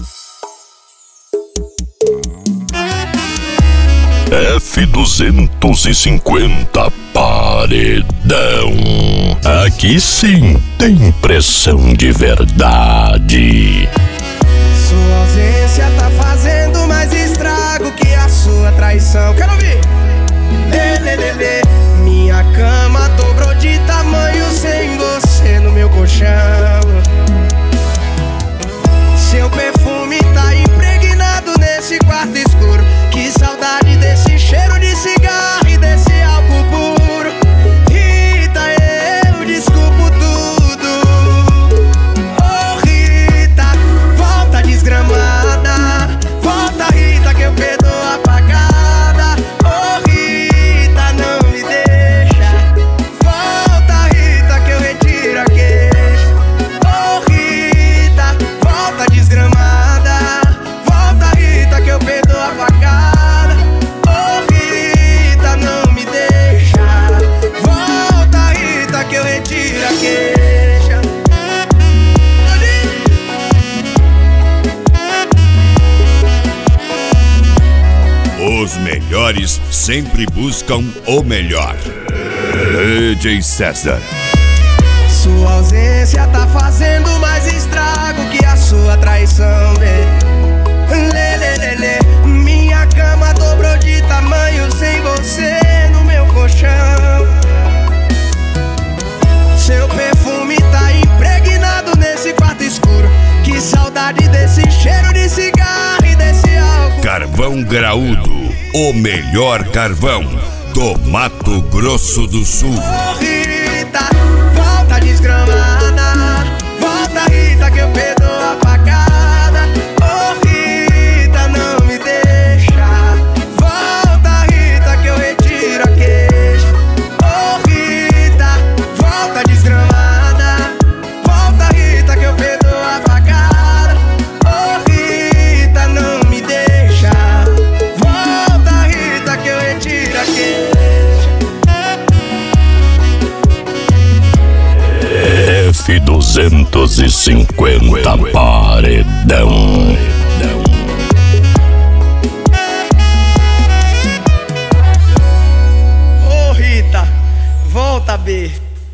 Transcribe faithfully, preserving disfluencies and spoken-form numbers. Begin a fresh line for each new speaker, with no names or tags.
F duzentos e cinquenta Paredão. Aqui sim tem pressão de verdade.
Sua ausência tá fazendo mais estrago que a sua traição. Quero ouvir! Lê, lê, lê, lê. Minha cama dobrou de tamanho sem você no meu colchão. Seu perfume tá impregnado nesse quarto escuro. Que saudade desse cheiro de cigarro e desse álcool puro. Rita, eu desculpo tudo. Oh Rita, volta desgramada. Volta Rita que eu perdoo apagada. Oh Rita, não me deixa. Volta Rita que eu retiro a queixa. Oh Rita, volta desgramada. Volta Rita que eu perdoo apagada. Que eu retiro a queixa.
Os melhores sempre buscam o melhor. D J César.
Sua ausência tá fazendo mais estrago que a sua traição, lê. Lê, lê, lê, lê. Minha cama dobrou de tamanho sem você no meu colchão. Seu perfume tá impregnado nesse quarto escuro. Que saudade desse cheiro de cigarro e desse álcool.
Carvão Graúdo, o melhor carvão do Mato Grosso do Sul.
Oh Rita, volta desgramada. Volta Rita que eu perdoo a facada. Oh Rita, não me deixa. Volta Rita que eu retiro a queixa. Oh Rita, volta desgramada. Volta Rita que eu perdoo a facada. Oh Rita, não me deixa. Volta Rita que eu retiro a queixa.
F duzentos e cinquenta Paredão.